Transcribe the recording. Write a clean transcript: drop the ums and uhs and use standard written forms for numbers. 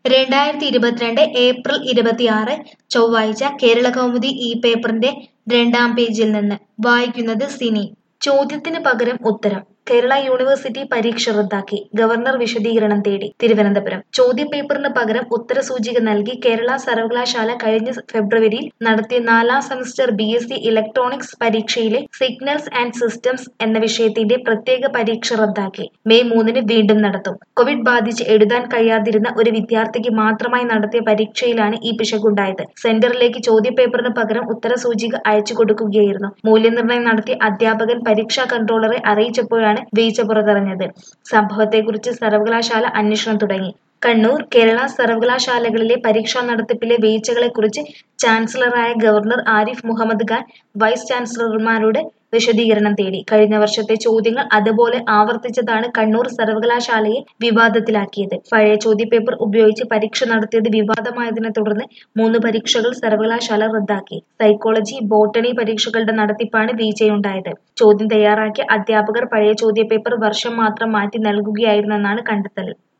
2022 April 26 ചൊവ്വാഴ്ച കേരളകൗമുദി ഈ പേപ്പറിന്റെ 2-ാം പേജിൽ നിന്ന് വായിക്കുന്നത് സിനി. ചോദ്യത്തിന് പകരം ഉത്തരം. കേരള യൂണിവേഴ്സിറ്റി പരീക്ഷ റദ്ദാക്കി. ഗവർണർ വിശദീകരണം തേടി. തിരുവനന്തപുരം. ചോദ്യപേപ്പറിന് പകരം ഉത്തരസൂചിക നൽകി കേരള സർവകലാശാല കഴിഞ്ഞ ഫെബ്രുവരിയിൽ നടത്തിയ 4-ാം സെമസ്റ്റർ BSc ഇലക്ട്രോണിക്സ് പരീക്ഷയിലെ സിഗ്നൽസ് ആൻഡ് സിസ്റ്റംസ് എന്ന വിഷയത്തിന്റെ പ്രത്യേക പരീക്ഷ റദ്ദാക്കി. മെയ് 3-ന് വീണ്ടും നടത്തും. കോവിഡ് ബാധിച്ച് എഴുതാൻ കഴിയാതിരുന്ന ഒരു വിദ്യാർത്ഥിക്ക് മാത്രമായി നടത്തിയ പരീക്ഷയിലാണ് ഈ പിശകുണ്ടായത്. സെന്ററിലേക്ക് ചോദ്യപേപ്പറിന് പകരം ഉത്തരസൂചിക അയച്ചു കൊടുക്കുകയായിരുന്നു. മൂല്യനിർണ്ണയം നടത്തിയ അധ്യാപകൻ പരീക്ഷാ കൺട്രോളറെ അറിയിച്ചപ്പോഴാണ് വീഴ്ച പുറത്തറിഞ്ഞത്. സംഭവത്തെക്കുറിച്ച് സർവകലാശാല അന്വേഷണം തുടങ്ങി. കണ്ണൂർ, കേരള സർവകലാശാലകളിലെ പരീക്ഷാ നടത്തിപ്പിലെ വീഴ്ചകളെക്കുറിച്ച് ചാൻസലറായ ഗവർണർ ആരിഫ് മുഹമ്മദ് ഖാൻ വൈസ് ചാൻസലർമാരോട് വിശദീകരണം തേടി. കഴിഞ്ഞ വർഷത്തെ ചോദ്യങ്ങൾ അതുപോലെ ആവർത്തിച്ചതാണ് കണ്ണൂർ സർവകലാശാലയെ വിവാദത്തിലാക്കിയത്. പഴയ ചോദ്യപേപ്പർ ഉപയോഗിച്ച് പരീക്ഷ നടത്തിയത് വിവാദമായതിനെ തുടർന്ന് 3 പരീക്ഷകൾ സർവകലാശാല റദ്ദാക്കി. സൈക്കോളജി, ബോട്ടണി പരീക്ഷകളുടെ നടത്തിപ്പാണ് വീഴ്ചയുണ്ടായത്. ചോദ്യം തയ്യാറാക്കിയ അധ്യാപകർ പഴയ ചോദ്യപേപ്പർ വർഷം മാത്രം മാറ്റി നൽകുകയായിരുന്നെന്നാണ് കണ്ടെത്തൽ.